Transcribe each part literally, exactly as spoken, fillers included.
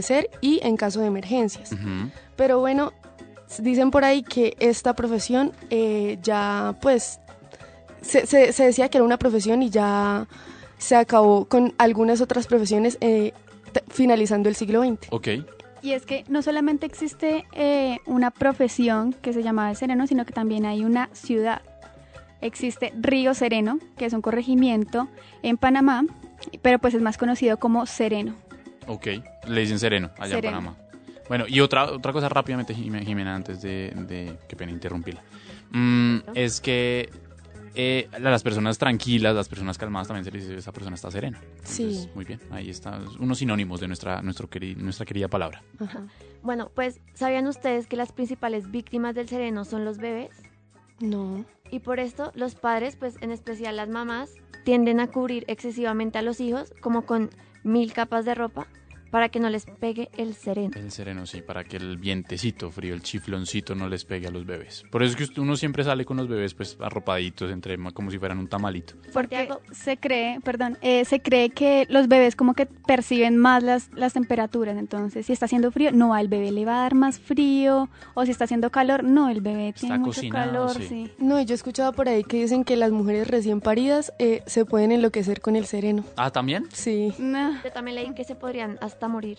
adormecer y en caso de emergencias. Uh-huh. Pero bueno, dicen por ahí que esta profesión eh, ya pues se, se, se decía que era una profesión y ya se acabó con algunas otras profesiones eh, t- finalizando el siglo veinte. Ok. Y es que no solamente existe eh, una profesión que se llamaba el sereno, sino que también hay una ciudad. Existe Río Sereno, que es un corregimiento en Panamá, pero pues es más conocido como Sereno. Ok, le dicen Sereno allá Sereno. en Panamá. Bueno, y otra otra cosa rápidamente, Jime- Jimena, antes de, de qué pena interrumpirla, mm, es que eh, a las personas tranquilas, las personas calmadas también se les dice esa persona está serena. Entonces, Sí. muy bien, ahí están unos sinónimos de nuestra nuestro queri- nuestra querida palabra. Ajá. Bueno, pues, ¿sabían ustedes que las principales víctimas del sereno son los bebés? No. Y por esto los padres, pues en especial las mamás, tienden a cubrir excesivamente a los hijos como con mil capas de ropa para que no les pegue el sereno. El sereno, sí, para que el vientecito frío, el chifloncito no les pegue a los bebés. Por eso es que uno siempre sale con los bebés pues arropaditos, entre como si fueran un tamalito. Porque Santiago. se cree, perdón, eh, se cree que los bebés como que perciben más las, las temperaturas. Entonces, si está haciendo frío, no, al bebé le va a dar más frío. O si está haciendo calor, no, el bebé tiene mucho cocinado, calor, sí. sí. No, y yo he escuchado por ahí que dicen que las mujeres recién paridas eh, se pueden enloquecer con el sereno. Ah, ¿también? Sí. No. Yo también leí que se podrían hasta morir.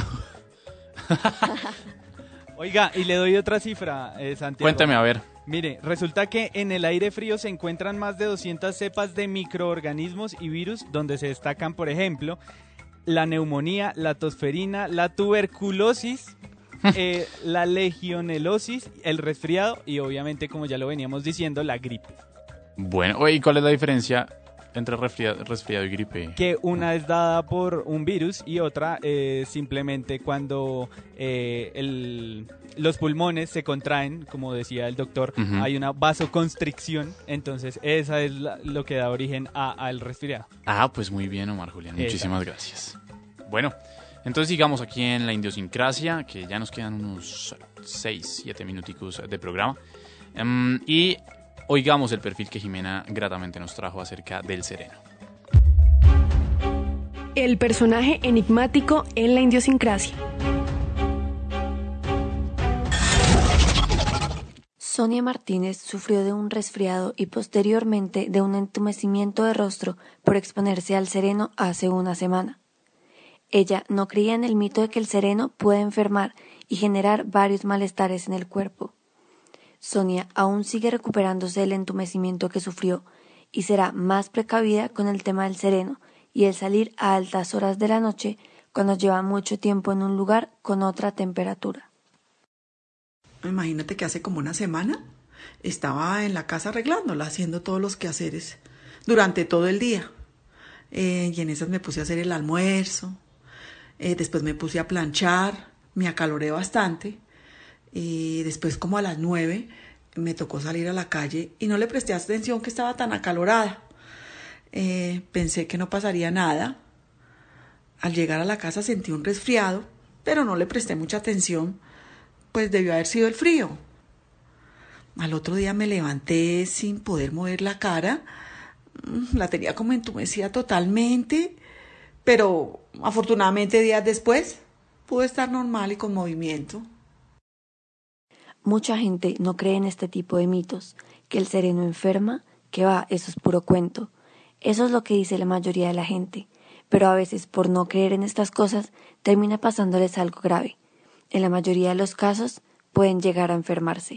Oiga, y le doy otra cifra, eh, Santiago. Cuéntame, a ver. Mire, resulta que en el aire frío se encuentran más de doscientas cepas de microorganismos y virus, donde se destacan, por ejemplo, la neumonía, la tosferina, la tuberculosis, eh, la legionelosis, el resfriado y obviamente, como ya lo veníamos diciendo, la gripe. Bueno, oye, ¿y cuál es la diferencia entre resfriado, resfriado y gripe? Que una es dada por un virus y otra es simplemente cuando eh, el, los pulmones se contraen, como decía el doctor, Uh-huh. hay una vasoconstricción, entonces esa es la- lo que da origen a- al resfriado. Ah, pues muy bien, Omar Julián. Muchísimas Exacto. gracias. Bueno, entonces sigamos aquí en la idiosincrasia, que ya nos quedan unos seis, siete minuticos de programa. Em, y oigamos el perfil que Jimena gratamente nos trajo acerca del sereno. El personaje enigmático en la idiosincrasia. Sonia Martínez sufrió de un resfriado y posteriormente de un entumecimiento de rostro por exponerse al sereno hace una semana. Ella no creía en el mito de que el sereno puede enfermar y generar varios malestares en el cuerpo. Sonia aún sigue recuperándose del entumecimiento que sufrió y será más precavida con el tema del sereno y el salir a altas horas de la noche cuando lleva mucho tiempo en un lugar con otra temperatura. Imagínate que hace como una semana estaba en la casa arreglándola, haciendo todos los quehaceres durante todo el día. Eh, y en esas me puse a hacer el almuerzo, eh, después me puse a planchar, me acaloré bastante. Y después como a las nueve me tocó salir a la calle y no le presté atención que estaba tan acalorada. Eh, pensé que no pasaría nada. Al llegar a la casa sentí un resfriado, pero no le presté mucha atención, pues debió haber sido el frío. Al otro día me levanté sin poder mover la cara, la tenía como entumecida totalmente, pero afortunadamente días después pude estar normal y con movimiento. Mucha gente no cree en este tipo de mitos, que el sereno enferma, que va, eso es puro cuento. Eso es lo que dice la mayoría de la gente, pero a veces por no creer en estas cosas termina pasándoles algo grave. En la mayoría de los casos pueden llegar a enfermarse.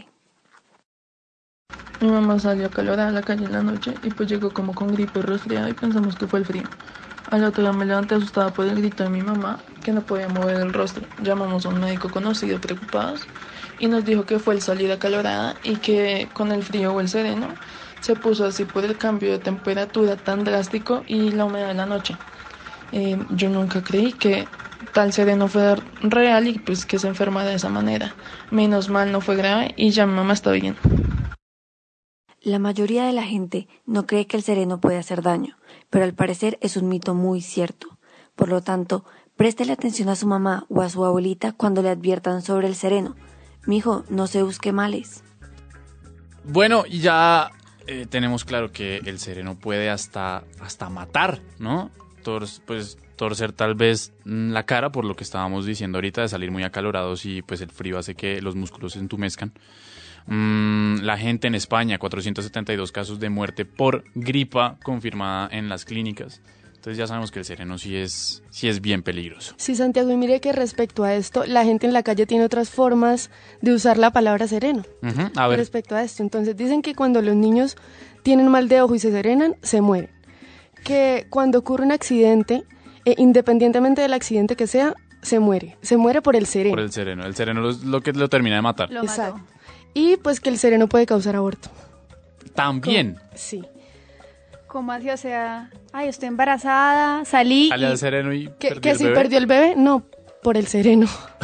Mi mamá salió acalorada a la calle en la noche y pues llegó como con gripe y resfriado y pensamos que fue el frío. Al otro día me levanté asustada por el grito de mi mamá, que no podía mover el rostro. Llamamos a un médico conocido preocupados y nos dijo que fue el salir acalorada y que con el frío o el sereno se puso así por el cambio de temperatura tan drástico y la humedad de la noche. Eh, yo nunca creí que tal sereno fue real y pues que se enferma de esa manera. Menos mal no fue grave y ya mi mamá está bien. La mayoría de la gente no cree que el sereno puede hacer daño, pero al parecer es un mito muy cierto. Por lo tanto, préstele atención a su mamá o a su abuelita cuando le adviertan sobre el sereno. Mijo, no se busque males. Bueno, y ya eh, tenemos claro que el sereno puede hasta, hasta matar, ¿no? Todos, pues torcer tal vez mm, la cara por lo que estábamos diciendo ahorita de salir muy acalorados y pues el frío hace que los músculos se entumezcan. Mm, la gente en España, cuatrocientos setenta y dos casos de muerte por gripa confirmada en las clínicas. Entonces ya sabemos que el sereno sí es, sí es bien peligroso. Sí, Santiago, y mire que respecto a esto, la gente en la calle tiene otras formas de usar la palabra sereno. Uh-huh. A ver. Respecto a esto, entonces dicen que cuando los niños tienen mal de ojo y se serenan, se mueren. Que cuando ocurre un accidente, eh, independientemente del accidente que sea, se muere. Se muere por el sereno. Por el sereno. El sereno es lo que lo termina de matar. Lo Exacto. mató. Y pues que el sereno puede causar aborto. También. ¿Cómo? Sí. ¿Cómo así? O sea, ay, estoy embarazada, salí Sale y... al sereno y Que, perdió que el si bebé. perdió el bebé, no, por el sereno.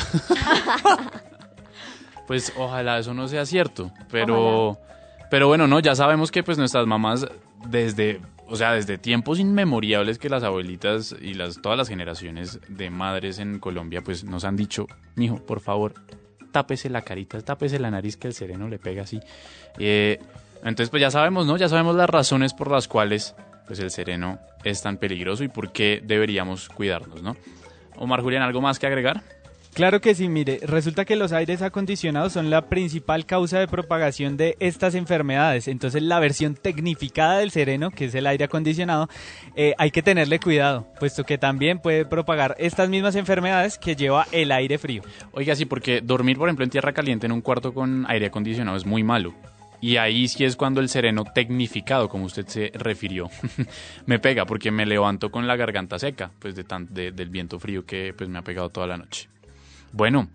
Pues ojalá eso no sea cierto, pero pero bueno, no, ya sabemos que pues nuestras mamás desde, o sea, desde tiempos inmemoriales que las abuelitas y las todas las generaciones de madres en Colombia pues nos han dicho, mijo, por favor, tápese la carita, tápese la nariz que el sereno le pega así. Eh, entonces pues ya sabemos, ¿no? Ya sabemos las razones por las cuales pues el sereno es tan peligroso y por qué deberíamos cuidarnos, ¿no? Omar, Julián, ¿algo más que agregar? Claro que sí, mire, resulta que los aires acondicionados son la principal causa de propagación de estas enfermedades. Entonces la versión tecnificada del sereno, que es el aire acondicionado, eh, hay que tenerle cuidado, puesto que también puede propagar estas mismas enfermedades que lleva el aire frío. Oiga, sí, porque dormir, por ejemplo, en tierra caliente en un cuarto con aire acondicionado es muy malo. Y ahí sí es cuando el sereno tecnificado, como usted se refirió, me pega, porque me levanto con la garganta seca, pues de tan, de, del viento frío que pues me ha pegado toda la noche. Bueno,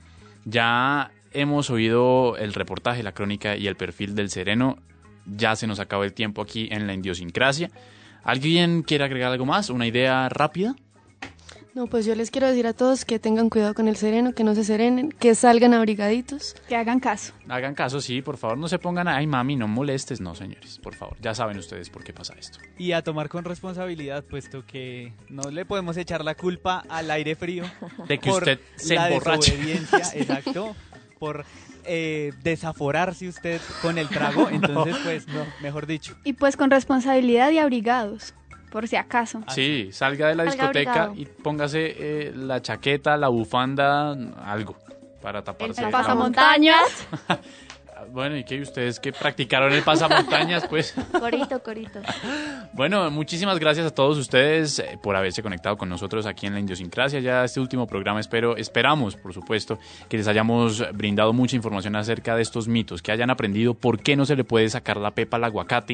ya hemos oído el reportaje, la crónica y el perfil del sereno. Ya se nos acabó el tiempo aquí en la idiosincrasia. ¿Alguien quiere agregar algo más? ¿Una idea rápida? No, pues yo les quiero decir a todos que tengan cuidado con el sereno, que no se serenen, que salgan abrigaditos. Que hagan caso. Hagan caso, sí, por favor, no se pongan, ay mami, no molestes, no señores, por favor, ya saben ustedes por qué pasa esto. Y a tomar con responsabilidad, puesto que no le podemos echar la culpa al aire frío De que por usted se la emborrache. desobediencia, exacto, por eh, desaforarse usted con el trago, entonces pues, no, mejor dicho. Y pues con responsabilidad y abrigados, por si acaso. Sí, salga de la Salga discoteca abrigado. y póngase eh, la chaqueta, la bufanda, algo para taparse. El la pasamontañas. boca. Bueno, ¿y qué? ¿Ustedes que practicaron el pasamontañas? Pues Corito, corito. bueno, muchísimas gracias a todos ustedes eh, por haberse conectado con nosotros aquí en la idiosincrasia. Ya este último programa espero, esperamos, por supuesto, que les hayamos brindado mucha información acerca de estos mitos, que hayan aprendido por qué no se le puede sacar la pepa al aguacate.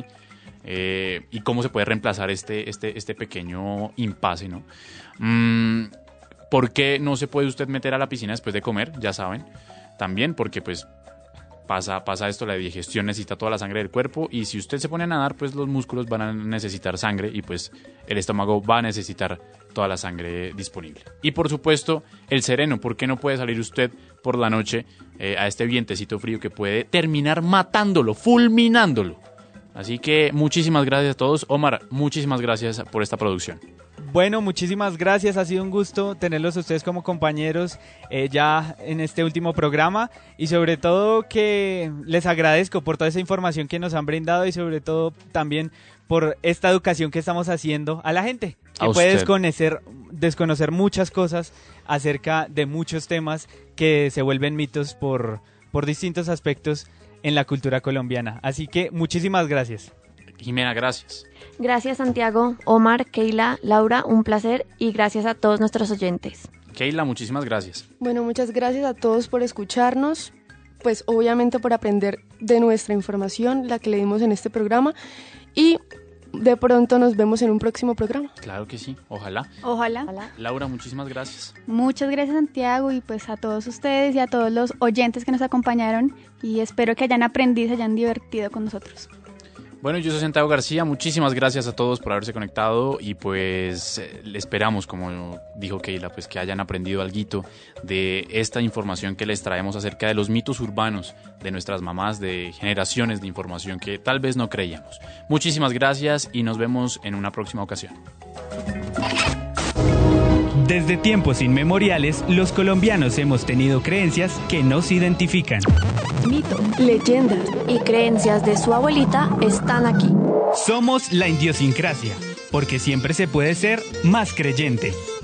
Eh, y cómo se puede reemplazar este, este, este pequeño impasse, ¿no? Mm, ¿Por qué no se puede usted meter a la piscina después de comer? Ya saben. También porque pues pasa, pasa esto, la digestión necesita toda la sangre del cuerpo y si usted se pone a nadar, pues los músculos van a necesitar sangre y pues el estómago va a necesitar toda la sangre disponible. Y por supuesto, el sereno. ¿Por qué no puede salir usted por la noche eh, a este vientecito frío que puede terminar matándolo, fulminándolo? Así que muchísimas gracias a todos. Omar, muchísimas gracias por esta producción. Bueno, muchísimas gracias, ha sido un gusto tenerlos a ustedes como compañeros eh, ya en este último programa y sobre todo que les agradezco por toda esa información que nos han brindado y sobre todo también por esta educación que estamos haciendo a la gente, que A puede usted. desconocer, desconocer muchas cosas acerca de muchos temas que se vuelven mitos por, por distintos aspectos en la cultura colombiana. Así que muchísimas gracias. Jimena, gracias. Gracias Santiago, Omar, Keila, Laura, un placer y gracias a todos nuestros oyentes. Keila, muchísimas gracias. Bueno, muchas gracias a todos por escucharnos, pues obviamente por aprender de nuestra información, la que le dimos en este programa y de pronto nos vemos en un próximo programa. Claro que sí, ojalá. Ojalá. Hola. Laura, muchísimas gracias. Muchas gracias Santiago y pues a todos ustedes y a todos los oyentes que nos acompañaron y espero que hayan aprendido y se hayan divertido con nosotros. Bueno, yo soy Santiago García, muchísimas gracias a todos por haberse conectado y pues eh, le esperamos, como dijo Keila, pues que hayan aprendido alguito de esta información que les traemos acerca de los mitos urbanos de nuestras mamás, de generaciones de información que tal vez no creíamos. Muchísimas gracias y nos vemos en una próxima ocasión. Desde tiempos inmemoriales, los colombianos hemos tenido creencias que nos identifican. Mito, leyenda. Y creencias de su abuelita están aquí. Somos la idiosincrasia, porque siempre se puede ser más creyente.